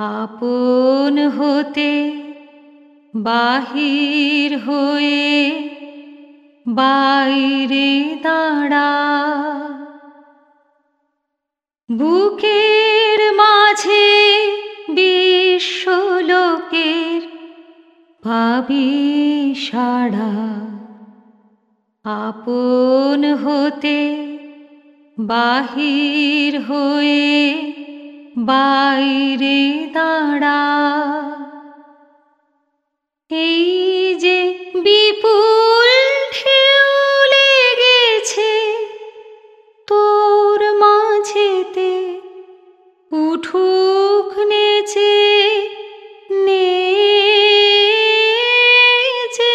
আপন হতে বাহির হয়ে বাইরে দাঁড়া, বুকের মাঝে বিশ্বলোকের পাবি সাড়া। আপন হতে বাহির হয়ে বাইরে দাঁড়া, এই যে বিপুল ঢেউ লেগেছে তোর মাঝেতে, উঠুক নেচে নেচে।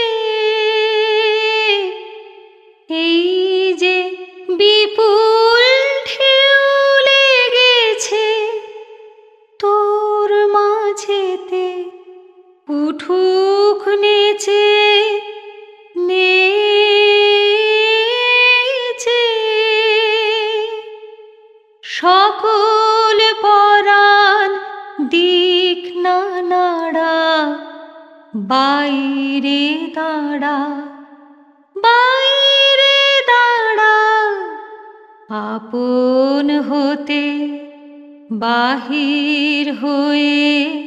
এই যে বিপুল ঢেউ লেগেছে তোর মাঝেতে, উঠুক নেচে নেচে। সকল পরাণ দিক না নাড়া, বাইরে দাঁড়া বাইরে দাঁড়া। আপন হতে বাহির হয়ে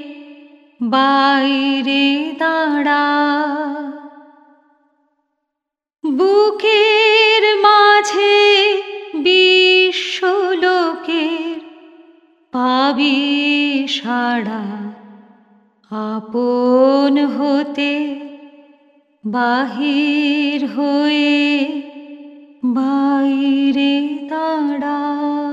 বাইরে দাঁড়া, বুকের মাঝে বিশ্বলোকের পাবি সাড়া। আপন হতে বাহির হয়ে বাইরে দাঁড়া।